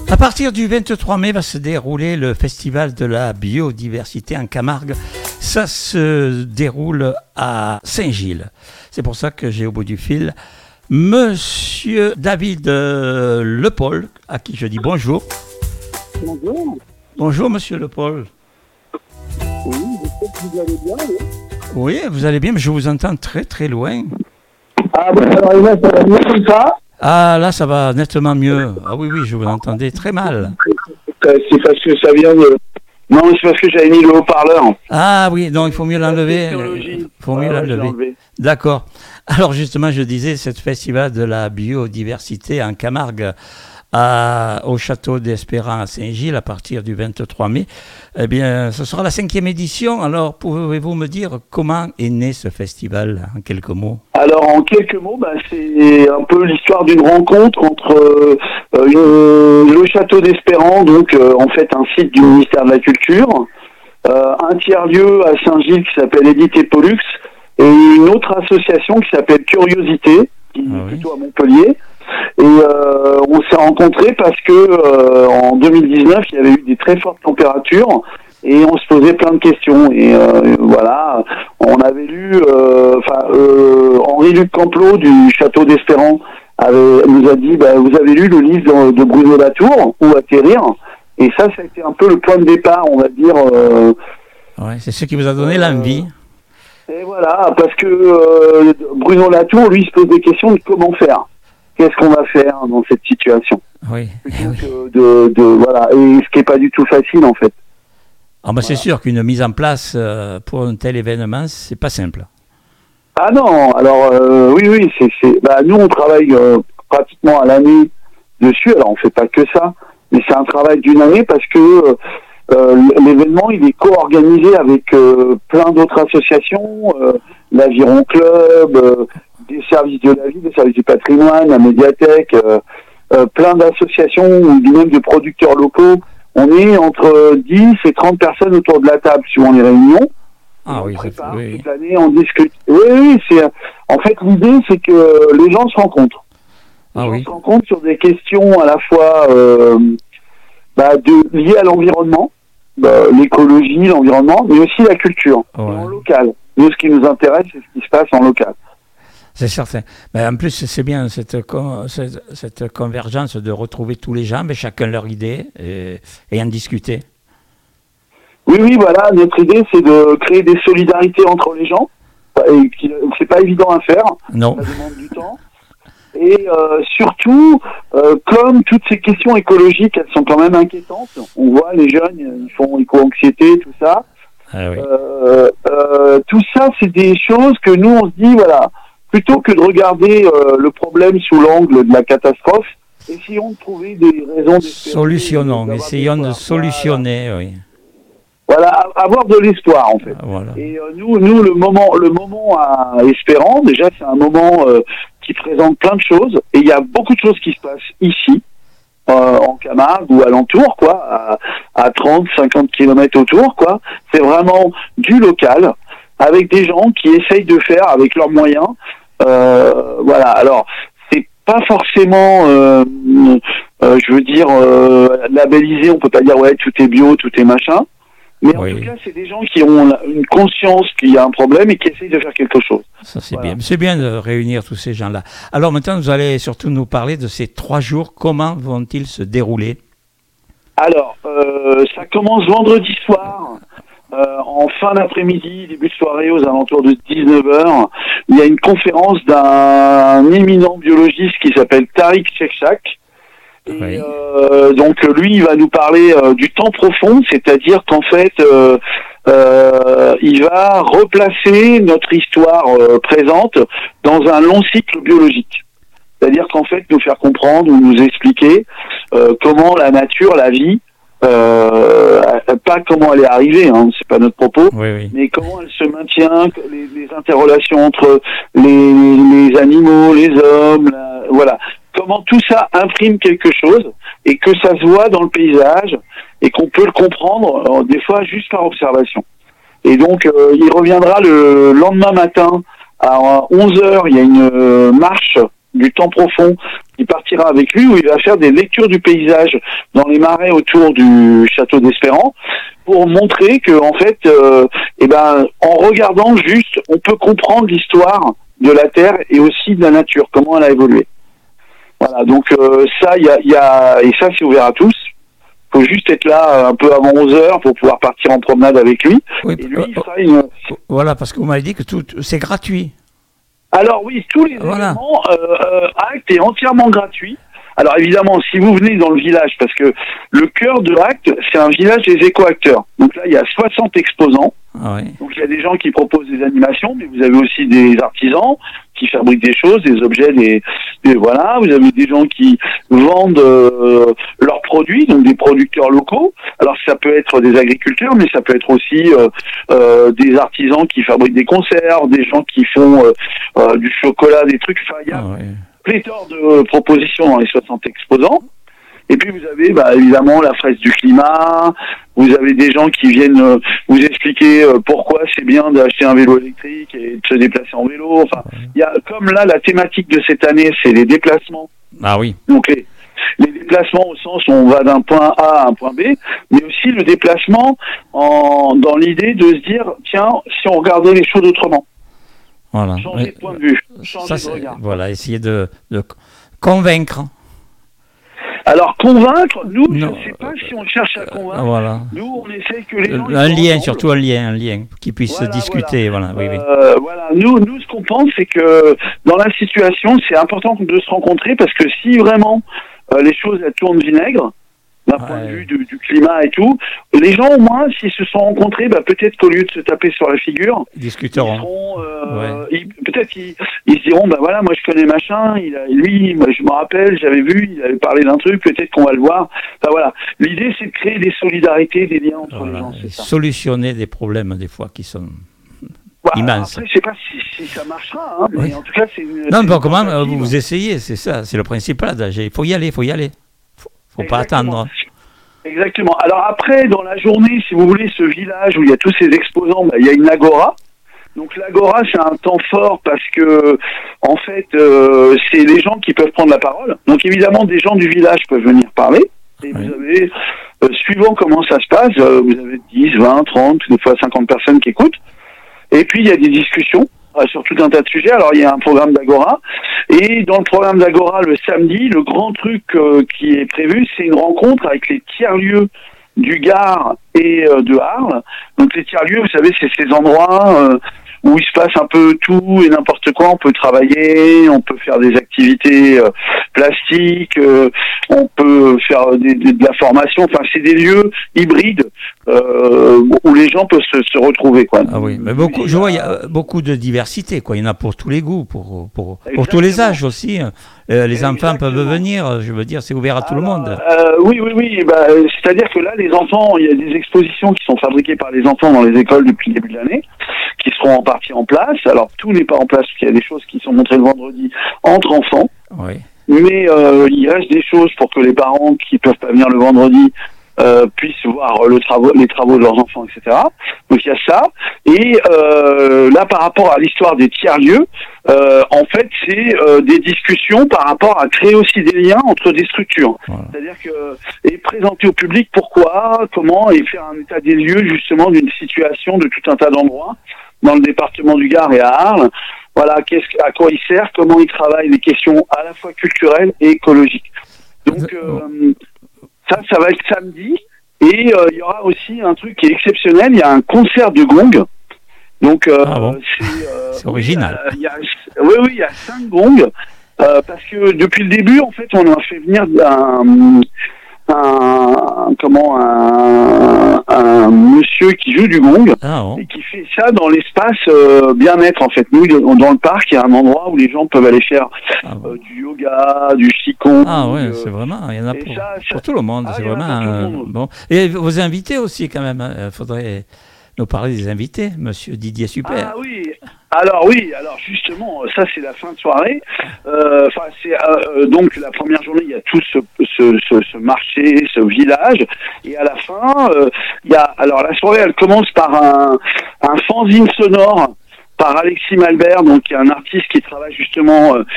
À partir du 23 mai va se dérouler le Festival de la biodiversité en Camargue. Ça se déroule à Saint-Gilles. C'est pour ça que j'ai au bout du fil Monsieur David Lepaul, à qui je dis bonjour. Bonjour. Bonjour Monsieur Lepaul. Oui, j'espère que vous allez bien. Oui, vous allez bien, mais je vous entends très très loin. Ah bon, alors là, ça va mieux comme ça? Ah là, ça va nettement mieux. Ah oui, oui, je vous entendais très mal. C'est parce que ça vient de... Non, c'est parce que j'avais mis le haut-parleur. Ah oui, donc il faut mieux l'enlever. Il faut mieux l'enlever. D'accord. Alors justement, je disais, ce festival de la biodiversité en Camargue au château d'Espérance à Saint-Gilles à partir du 23 mai, eh bien, ce sera la 5e édition. Alors, pouvez-vous me dire comment est né ce festival en quelques mots? Alors, en quelques mots, c'est un peu l'histoire d'une rencontre entre le château d'Espérance, donc en fait un site du ministère de la Culture, un tiers-lieu à Saint-Gilles qui s'appelle Edith et Pollux, et une autre association qui s'appelle Curiosité, qui est plutôt à Montpellier. Et on s'est rencontrés parce que en 2019, il y avait eu des très fortes températures et on se posait plein de questions. Et voilà, on avait lu, Henri-Luc Camplot du Château d'Espérance nous a dit, vous avez lu le livre de Bruno Latour, Où atterrir? Et ça a été un peu le point de départ, on va dire. Ouais, c'est ce qui vous a donné l'envie. Et voilà, parce que Bruno Latour, lui, se pose des questions de comment faire. Qu'est-ce qu'on va faire dans cette situation? Oui. Voilà, et ce qui n'est pas du tout facile en fait. Ah c'est sûr qu'une mise en place pour un tel événement, c'est pas simple. Ah non, alors oui, nous on travaille pratiquement à l'année dessus. Alors on fait pas que ça, mais c'est un travail d'une année parce que l'événement il est co-organisé avec plein d'autres associations, l'Aviron Club. Des services de la vie, des services du patrimoine, la médiathèque, plein d'associations ou même de producteurs locaux. On est entre 10 et 30 personnes autour de la table suivant les réunions. Ah oui, toute l'année, on discute. Oui, en fait, l'idée, c'est que les gens se rencontrent. Se rencontrent sur des questions à la fois liées à l'environnement, l'écologie, l'environnement, mais aussi la culture, en local. Nous, ce qui nous intéresse, c'est ce qui se passe en local. C'est certain. Mais en plus, c'est bien cette convergence de retrouver tous les gens, mais chacun leur idée et en discuter. Oui, voilà. Notre idée, c'est de créer des solidarités entre les gens. Et c'est pas évident à faire. Non. Ça demande du temps. Et surtout, comme toutes ces questions écologiques, elles sont quand même inquiétantes. On voit les jeunes, ils font éco-anxiété, tout ça. Ah oui. Tout ça, c'est des choses que nous, on se dit, voilà. Plutôt que de regarder le problème sous l'angle de la catastrophe, essayons de trouver des raisons essayons de solutionner, oui. Voilà, avoir de l'espoir en fait. Voilà. Et nous, le moment à Espérance, déjà c'est un moment qui présente plein de choses, et il y a beaucoup de choses qui se passent ici, en Camargue ou alentour, quoi, à 30, 50 km autour, quoi. C'est vraiment du local, avec des gens qui essayent de faire avec leurs moyens. Voilà, alors c'est pas forcément labellisé, on peut pas dire tout est bio, tout est machin, mais en tout cas c'est des gens qui ont une conscience qu'il y a un problème et qui essayent de faire quelque chose. Ça c'est bien, c'est bien de réunir tous ces gens-là. Alors maintenant vous allez surtout nous parler de ces 3 jours, comment vont-ils se dérouler? Alors ça commence vendredi soir. En fin d'après-midi, début de soirée, aux alentours de 19h, il y a une conférence d'un éminent biologiste qui s'appelle Tariq Chekchak. Et donc lui, il va nous parler du temps profond, c'est-à-dire qu'en fait, il va replacer notre histoire présente dans un long cycle biologique. C'est-à-dire qu'en fait, nous faire comprendre ou nous expliquer comment la nature, la vie, pas comment elle est arrivée, c'est pas notre propos, mais comment elle se maintient, les interrelations entre les animaux, les hommes, voilà. Comment tout ça imprime quelque chose et que ça se voit dans le paysage et qu'on peut le comprendre des fois juste par observation. Et donc il reviendra le lendemain matin à 11h, il y a une marche du temps profond il partira avec lui où il va faire des lectures du paysage dans les marais autour du château d'Espérance pour montrer que en fait, en regardant juste, on peut comprendre l'histoire de la Terre et aussi de la nature, comment elle a évolué. Voilà, donc ça, et ça c'est ouvert à tous. Il faut juste être là un peu avant 11h pour pouvoir partir en promenade avec lui. Oui, et lui, il fera voilà, parce que vous m'avez dit que tout c'est gratuit. Alors oui, tous les événements ACT est entièrement gratuit. Alors évidemment, si vous venez dans le village, parce que le cœur de ACT, c'est un village des éco-acteurs. Donc là, il y a 60 exposants. Ah oui. Donc il y a des gens qui proposent des animations, mais vous avez aussi des artisans qui fabriquent des choses, des objets, voilà. Vous avez des gens qui vendent leurs produits, donc des producteurs locaux. Alors ça peut être des agriculteurs, mais ça peut être aussi des artisans qui fabriquent des conserves, des gens qui font du chocolat, des trucs. Enfin, il y a pléthore de propositions dans les 60 exposants. Et puis vous avez évidemment la fresque du climat, vous avez des gens qui viennent vous expliquer pourquoi c'est bien d'acheter un vélo électrique et de se déplacer en vélo. Enfin, il y a, comme là, la thématique de cette année, c'est les déplacements. Ah oui. Donc les déplacements au sens où on va d'un point A à un point B, mais aussi le déplacement dans l'idée de se dire, tiens, si on regardait les choses autrement. Voilà. Changer de point de vue, changer de regard. Voilà, essayer de convaincre. Alors convaincre, nous, je ne sais pas si on cherche à convaincre. Voilà. Nous, on essaie que les gens... Un lien, surtout un lien, qu'ils puissent discuter. Voilà. Oui. Voilà. Nous, ce qu'on pense, c'est que dans la situation, c'est important de se rencontrer parce que si vraiment les choses elles tournent vinaigre, d'un point de vue du climat et tout, les gens au moins, s'ils se sont rencontrés, peut-être qu'au lieu de se taper sur la figure, ils discuteront. Peut-être qu'ils se diront, voilà, moi je connais machin, lui, moi, je me rappelle, j'avais vu, il avait parlé d'un truc, peut-être qu'on va le voir. Enfin voilà, l'idée c'est de créer des solidarités, des liens entre les gens. C'est ça. Solutionner des problèmes des fois qui sont immenses. Après, je sais pas si ça marchera, mais en tout cas c'est une... Non, mais comment vous essayez, c'est ça, c'est le principal. Il faut y aller. Faut pas attendre. Exactement. Alors après, dans la journée, si vous voulez, ce village où il y a tous ces exposants, il y a une agora. Donc l'agora, c'est un temps fort parce que, en fait, c'est les gens qui peuvent prendre la parole. Donc évidemment, des gens du village peuvent venir parler. Et vous avez, suivant comment ça se passe, vous avez 10, 20, 30, des fois 50 personnes qui écoutent. Et puis il y a des discussions sur tout un tas de sujets. Alors il y a un programme d'agora. Et dans le programme d'agora, le samedi, le grand truc qui est prévu, c'est une rencontre avec les tiers-lieux du Gard et de Arles. Donc les tiers-lieux, vous savez, c'est ces endroits où il se passe un peu tout et n'importe quoi. On peut travailler, on peut faire des activités plastiques, on peut faire de la formation. Enfin, c'est des lieux hybrides où les gens peuvent se retrouver, quoi. Ah oui, mais je vois, il y a beaucoup de diversité, quoi. Il y en a pour tous les goûts, pour tous les âges aussi. Les enfants peuvent venir, je veux dire, c'est ouvert à tout le monde. Oui. C'est-à-dire que là, les enfants, il y a des expositions qui sont fabriquées par les enfants dans les écoles depuis le début de l'année, qui seront en partie en place. Alors, tout n'est pas en place, parce qu'il y a des choses qui sont montrées le vendredi entre enfants. Oui. Mais il reste des choses pour que les parents qui peuvent pas venir le vendredi puissent voir les travaux de leurs enfants, etc. Donc il y a ça. Et là, par rapport à l'histoire des tiers-lieux, en fait, c'est des discussions par rapport à créer aussi des liens entre des structures. Voilà. C'est-à-dire et présenter au public pourquoi, comment, et faire un état des lieux justement d'une situation de tout un tas d'endroits dans le département du Gard et à Arles. Voilà, à quoi il sert, comment il travaille les questions à la fois culturelles et écologiques. Donc ça va être samedi, et il y aura aussi un truc qui est exceptionnel, il y a un concert de gong. Donc c'est original. Il y a 5 gongs, parce que depuis le début, en fait, on a fait venir un monsieur qui joue du gong et qui fait ça dans l'espace bien-être, en fait. Nous, dans le parc, il y a un endroit où les gens peuvent aller faire du yoga, du qigong. Ah ouais, c'est vraiment, il y en a pour tout le monde. C'est vraiment bon. Et vos invités aussi, quand même. Il faudrait nous parler des invités, monsieur Didier Super. Ah oui. Alors justement, ça c'est la fin de soirée. Donc la première journée, il y a tout ce marché, ce village, et à la fin, alors la soirée, elle commence par un fanzine sonore par Alexis Malbert, donc qui est un artiste qui travaille justement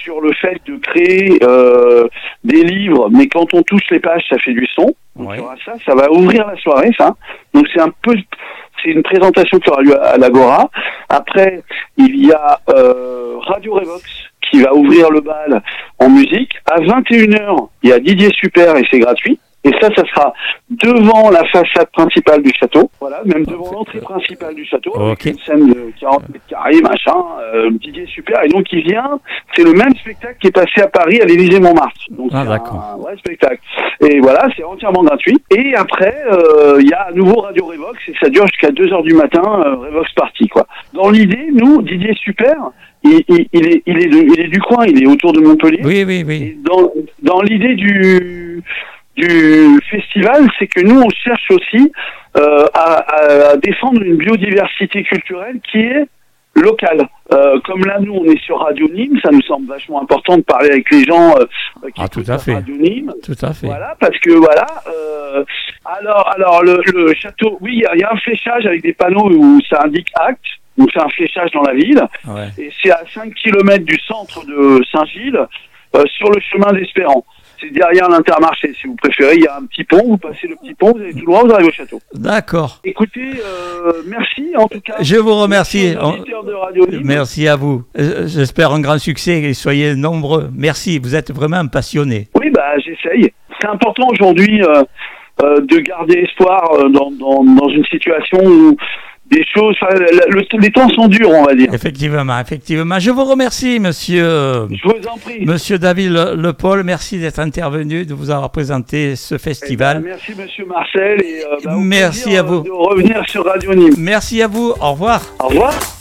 sur le fait de créer des livres, mais quand on touche les pages, ça fait du son. Donc il y aura ça va ouvrir la soirée, ça. Donc c'est une présentation qui aura lieu à l'Agora. Après, il y a Radio Revox qui va ouvrir le bal en musique. À 21h, il y a Didier Super et c'est gratuit. Et ça sera devant la façade principale du château. Voilà, même devant l'entrée principale du château. Avec une scène de 40 mètres carrés, machin. Didier Super. Et donc, il vient. C'est le même spectacle qui est passé à Paris, à l'Élysée-Montmartre. Donc, c'est un vrai spectacle. Et voilà, c'est entièrement gratuit. Et après, il y a à nouveau Radio Revox. Et ça dure jusqu'à 2h du matin, Revox Party, quoi. Dans l'idée, nous, Didier Super, il est du coin. Il est autour de Montpellier. Oui. Et dans l'idée du festival, c'est que nous on cherche aussi à défendre une biodiversité culturelle qui est locale. Comme là, nous on est sur Radio Nîmes, ça nous semble vachement important de parler avec les gens qui écoutent Radio Nîmes. Tout à fait. Voilà, parce que voilà. Alors le château, oui, il y a un fléchage avec des panneaux où ça indique acte. Donc c'est un fléchage dans la ville. Ouais. Et c'est à 5 km du centre de Saint-Gilles, sur le chemin d'Espérance. C'est derrière l'Intermarché, si vous préférez. Il y a un petit pont, vous passez le petit pont, vous allez tout droit, vous arrivez au château. D'accord. Écoutez, merci en tout cas. Je vous remercie. De Radio Nîmes. Merci à vous. J'espère un grand succès et soyez nombreux. Merci, vous êtes vraiment un passionné. Oui, j'essaye. C'est important aujourd'hui de garder espoir dans une situation où des choses, les temps sont durs, on va dire. Effectivement. Je vous remercie, monsieur. Je vous en prie. Monsieur David Le Paul, merci d'être intervenu, de vous avoir présenté ce festival. Merci, monsieur Marcel. Et, merci à vous. De revenir sur Radio Nîmes. Merci à vous. Au revoir. Au revoir.